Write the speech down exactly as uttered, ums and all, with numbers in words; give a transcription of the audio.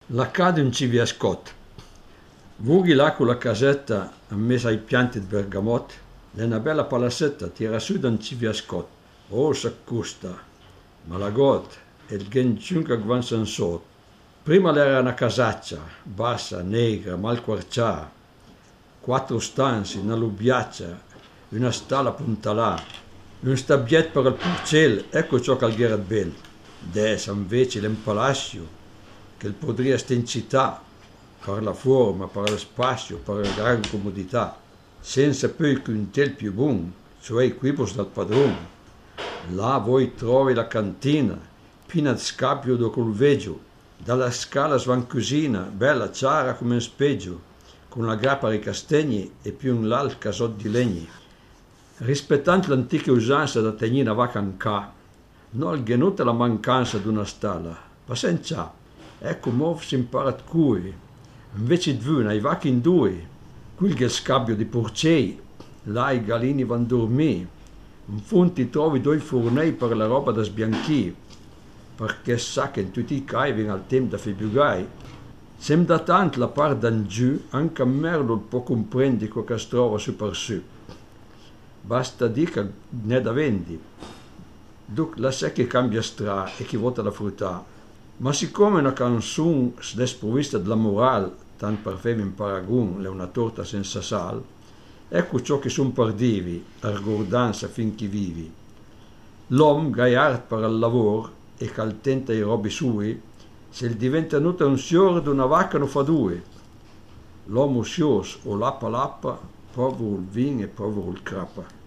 La cade un civiascot. Vughi là con la casetta ha messo ai pianti di bergamot, è una bella palassetta, tira su da un civiascot. Oh, s'accusta, ma la got e il gengiunca gvan sot. Prima l'era una casaccia, bassa, negra, mal quarcià, quattro stanze, una lubbiaccia, una stalla puntalà, un stabiet per il porcel, ecco ciò che al gherat bel. Adesso invece l'è un palacio, che podria sta in città, per la forma, per lo spazio, per la gran comodità, senza poi che un tel più buon, cioè i quibus dal padrone. Là voi trovi la cantina, piena di scapio do colveggio, dalla scala svancusina, bella ciara come un speggio, con la grappa di castegni e più in là il casot di legni. Rispettando l'antica usanza da tenere una vacca in ca, non è venuta la mancanza di una stalla, ma senza. Ecco, mo si impara a cui, invece di una, i vacchi in due, qui che scambio di porcei, là i galini vanno a dormire, in fondo ti trovi due fornei per la roba da sbianchire, perché sa che in tutti i cai viene al tempo da fibugai. Sem da tanto la parte da giù, anche a merlo può comprendere quello che si trova su per su. Basta dire che ne è da vendi. Dunque, la sa che cambia strada e chi vota la frutta. Ma siccome una canzone desprovvista della morale, tanto per fare in paragon, è una torta senza sal, ecco ciò che son perdivi, a ricordanza finché vivi. L'uomo, gaiard per il lavoro e che tenta i robi sui, se il diventa venuto un signore d'una vacca non fa due. L'uomo scios o lappa lappa, povero il vin e povero il crappa.